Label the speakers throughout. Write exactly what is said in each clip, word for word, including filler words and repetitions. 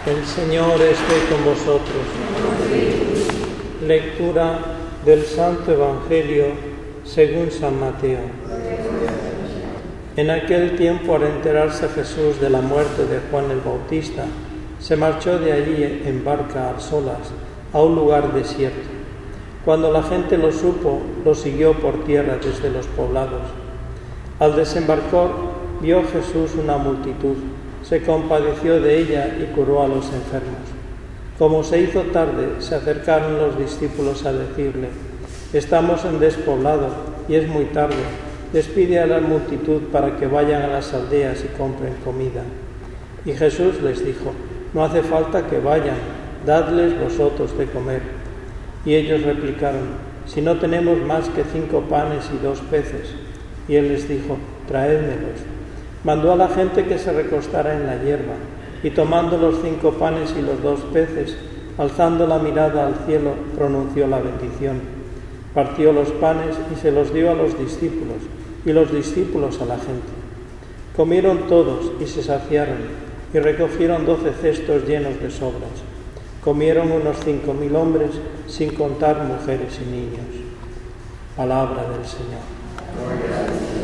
Speaker 1: El Señor esté con vosotros. Lectura del Santo Evangelio según San Mateo. En aquel tiempo, al enterarse Jesús de la muerte de Juan el Bautista, se marchó de allí en barca a solas a un lugar desierto. Cuando la gente lo supo, lo siguió por tierra desde los poblados. Al desembarcar, vio Jesús una multitud, se compadeció de ella y curó a los enfermos. Como se hizo tarde, se acercaron los discípulos a decirle: «Estamos en despoblado y es muy tarde. Despide a la multitud para que vayan a las aldeas y compren comida». Y Jesús les dijo: «No hace falta que vayan, dadles vosotros de comer». Y ellos replicaron: «Si no tenemos más que cinco panes y dos peces». Y él les dijo: «Traédmelos». Mandó a la gente que se recostara en la hierba, y tomando los cinco panes y los dos peces, alzando la mirada al cielo, pronunció la bendición. Partió los panes y se los dio a los discípulos, y los discípulos a la gente. Comieron todos y se saciaron, y recogieron doce cestos llenos de sobras. Comieron unos cinco mil hombres, sin contar mujeres y niños. Palabra del Señor. Gloria al Señor.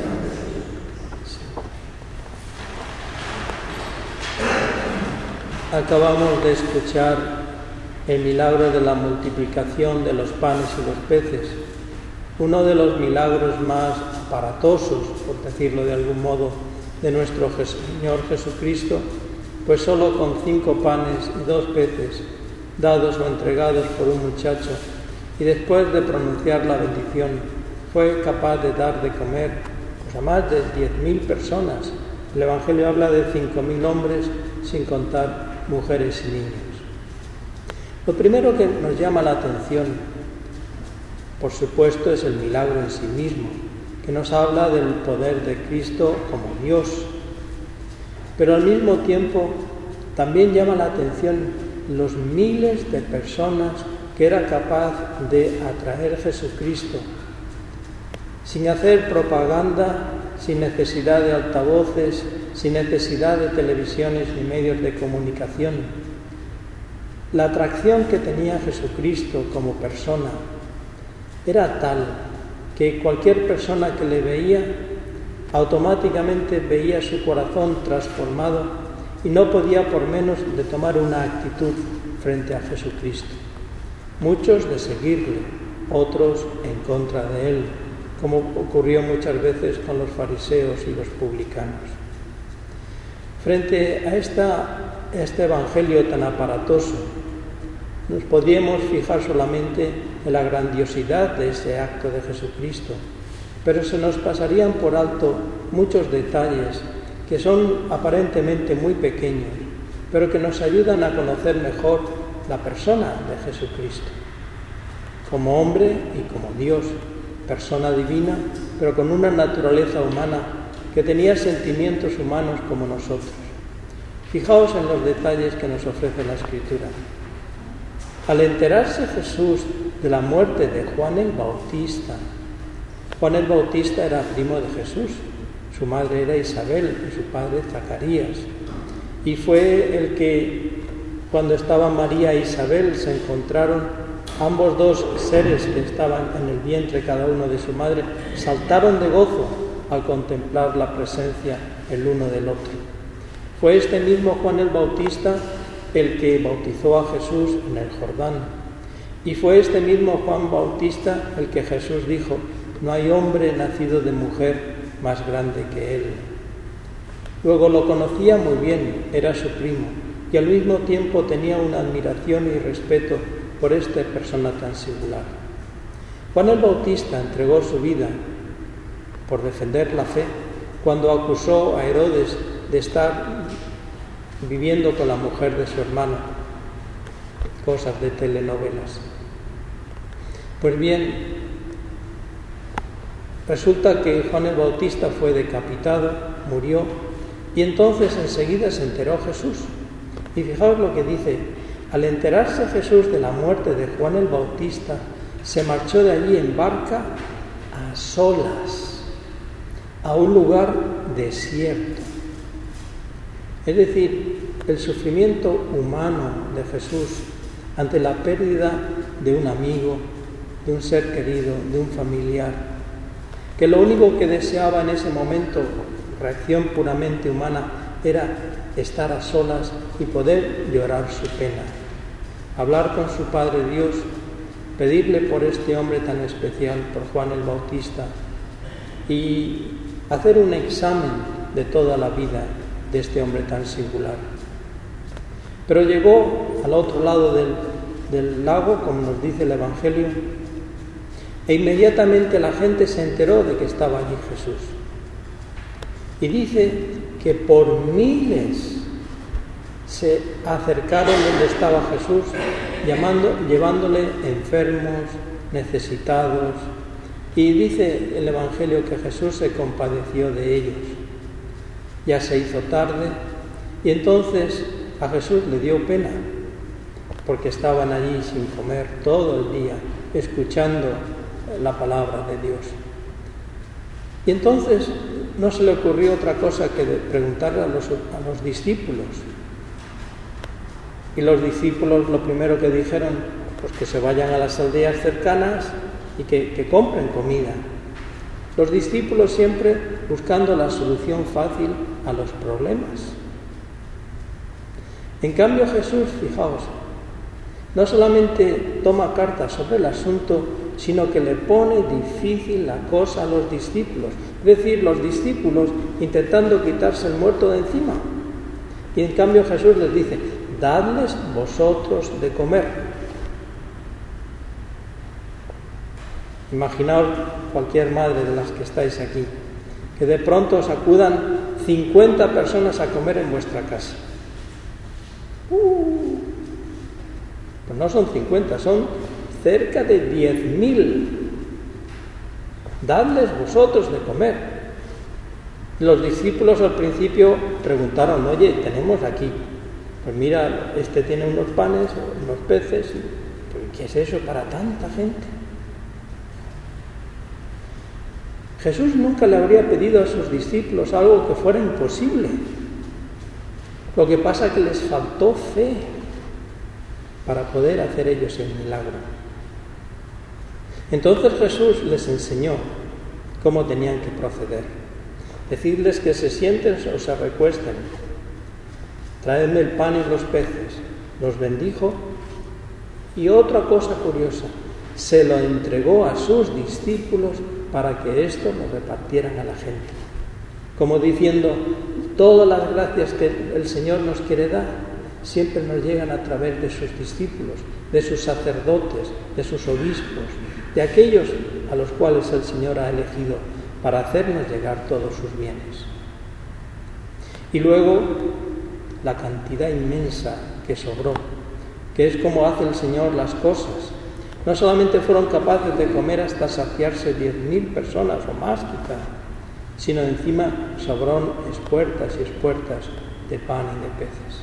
Speaker 1: Acabamos de escuchar el milagro de la multiplicación de los panes y los peces, uno de los milagros más aparatosos, por decirlo de algún modo, de nuestro Señor Jesucristo, pues solo con cinco panes y dos peces, dados o entregados por un muchacho, y después de pronunciar la bendición, fue capaz de dar de comer pues, a más de diez mil personas. El Evangelio habla de cinco mil hombres, sin contar mujeres y niños. Lo primero que nos llama la atención, por supuesto, es el milagro en sí mismo, que nos habla del poder de Cristo como Dios. Pero al mismo tiempo también llama la atención los miles de personas que era capaz de atraer Jesucristo, sin hacer propaganda, sin necesidad de altavoces, sin necesidad de televisiones ni medios de comunicación. La atracción que tenía Jesucristo como persona era tal que cualquier persona que le veía automáticamente veía su corazón transformado y no podía por menos de tomar una actitud frente a Jesucristo. Muchos de seguirle, otros en contra de él, como ocurrió muchas veces con los fariseos y los publicanos. Frente a, esta, a este evangelio tan aparatoso, nos podríamos fijar solamente en la grandiosidad de ese acto de Jesucristo, pero se nos pasarían por alto muchos detalles que son aparentemente muy pequeños, pero que nos ayudan a conocer mejor la persona de Jesucristo, como hombre y como Dios, persona divina, pero con una naturaleza humana que tenía sentimientos humanos como nosotros. Fijaos en los detalles que nos ofrece la Escritura. Al enterarse Jesús de la muerte de Juan el Bautista, Juan el Bautista era primo de Jesús, su madre era Isabel y su padre Zacarías, y fue el que, cuando estaban María e Isabel, se encontraron. Ambos dos seres que estaban en el vientre cada uno de su madre saltaron de gozo al contemplar la presencia el uno del otro. Fue este mismo Juan el Bautista el que bautizó a Jesús en el Jordán. Y fue este mismo Juan Bautista el que Jesús dijo: «No hay hombre nacido de mujer más grande que él». Luego lo conocía muy bien, era su primo, y al mismo tiempo tenía una admiración y respeto por esta persona tan singular. Juan el Bautista entregó su vida por defender la fe cuando acusó a Herodes de estar viviendo con la mujer de su hermano, cosas de telenovelas. Pues bien, resulta que Juan el Bautista fue decapitado, murió, y entonces enseguida se enteró Jesús. Y fijaos lo que dice: al enterarse Jesús de la muerte de Juan el Bautista, se marchó de allí en barca a solas, a un lugar desierto. Es decir, el sufrimiento humano de Jesús ante la pérdida de un amigo, de un ser querido, de un familiar, que lo único que deseaba en ese momento, reacción puramente humana, era estar a solas y poder llorar su pena, hablar con su Padre Dios, pedirle por este hombre tan especial, por Juan el Bautista, y hacer un examen de toda la vida de este hombre tan singular. Pero llegó al otro lado del, del lago, como nos dice el Evangelio, e inmediatamente la gente se enteró de que estaba allí Jesús. Y dice que por miles se acercaron donde estaba Jesús, llamando, llevándole enfermos, necesitados, y dice el Evangelio que Jesús se compadeció de ellos. Ya se hizo tarde y entonces a Jesús le dio pena, porque estaban allí sin comer todo el día, escuchando la palabra de Dios. Y entonces no se le ocurrió otra cosa que preguntarle a los, a los discípulos. Y los discípulos lo primero que dijeron, pues que se vayan a las aldeas cercanas y que, que compren comida. Los discípulos siempre buscando la solución fácil a los problemas. En cambio Jesús, fijaos, no solamente toma cartas sobre el asunto, sino que le pone difícil la cosa a los discípulos. Es decir, los discípulos intentando quitarse el muerto de encima. Y en cambio Jesús les dice, dadles vosotros de comer. Imaginaos cualquier madre de las que estáis aquí, que de pronto os acudan cincuenta personas a comer en vuestra casa. Uh, pues no son cincuenta, son cerca de diez mil. Dadles vosotros de comer. Los discípulos al principio preguntaron, oye, tenemos aquí, pues mira, este tiene unos panes, unos peces, ¿qué es eso para tanta gente? Jesús nunca le habría pedido a sus discípulos algo que fuera imposible. Lo que pasa es que les faltó fe para poder hacer ellos el milagro. Entonces Jesús les enseñó cómo tenían que proceder. Decidles que se sienten o se recuesten. Traedme el pan y los peces. Los bendijo. Y otra cosa curiosa, se lo entregó a sus discípulos para que esto lo repartieran a la gente. Como diciendo, todas las gracias que el Señor nos quiere dar siempre nos llegan a través de sus discípulos, de sus sacerdotes, de sus obispos, de aquellos a los cuales el Señor ha elegido para hacernos llegar todos sus bienes. Y luego la cantidad inmensa que sobró, que es como hace el Señor las cosas. No solamente fueron capaces de comer hasta saciarse diez mil personas o más quizá, sino encima sobraron espuertas y espuertas de pan y de peces.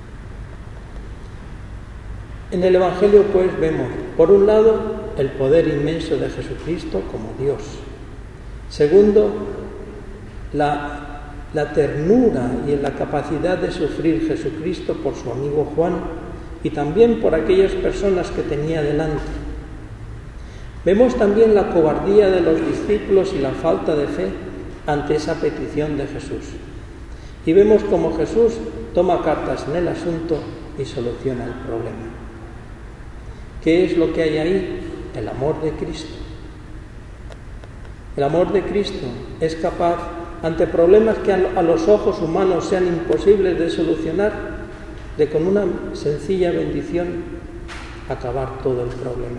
Speaker 1: En el Evangelio pues vemos, por un lado, el poder inmenso de Jesucristo como Dios. Segundo, la, la ternura y la capacidad de sufrir Jesucristo por su amigo Juan y también por aquellas personas que tenía delante. Vemos también la cobardía de los discípulos y la falta de fe ante esa petición de Jesús. Y vemos cómo Jesús toma cartas en el asunto y soluciona el problema. ¿Qué es lo que hay ahí? El amor de Cristo. El amor de Cristo es capaz, ante problemas que a los ojos humanos sean imposibles de solucionar, de con una sencilla bendición acabar todo el problema.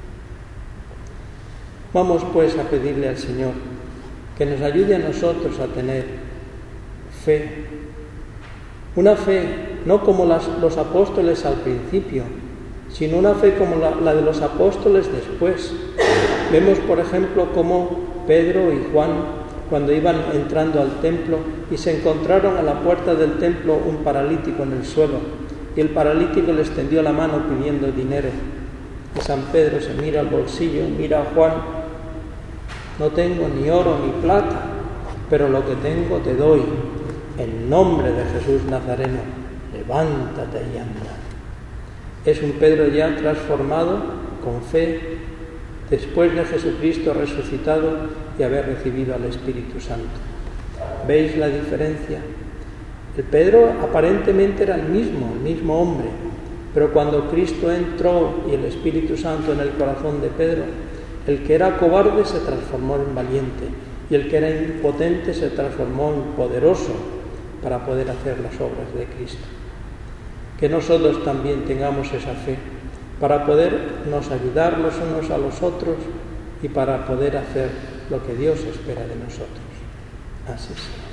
Speaker 1: Vamos pues a pedirle al Señor que nos ayude a nosotros a tener fe. Una fe no como las, los apóstoles al principio, sino una fe como la, la de los apóstoles después. Vemos, por ejemplo, cómo Pedro y Juan, cuando iban entrando al templo y se encontraron a la puerta del templo un paralítico en el suelo, y el paralítico le extendió la mano pidiendo dinero. Y San Pedro se mira al bolsillo, mira a Juan: no tengo ni oro ni plata, pero lo que tengo te doy. En nombre de Jesús Nazareno, levántate y anda. Es un Pedro ya transformado con fe después de Jesucristo resucitado y haber recibido al Espíritu Santo. ¿Veis la diferencia? El Pedro aparentemente era el mismo, el mismo hombre, pero cuando Cristo entró y el Espíritu Santo en el corazón de Pedro, el que era cobarde se transformó en valiente y el que era impotente se transformó en poderoso para poder hacer las obras de Cristo. Que nosotros también tengamos esa fe para podernos ayudar los unos a los otros y para poder hacer lo que Dios espera de nosotros. Así sea.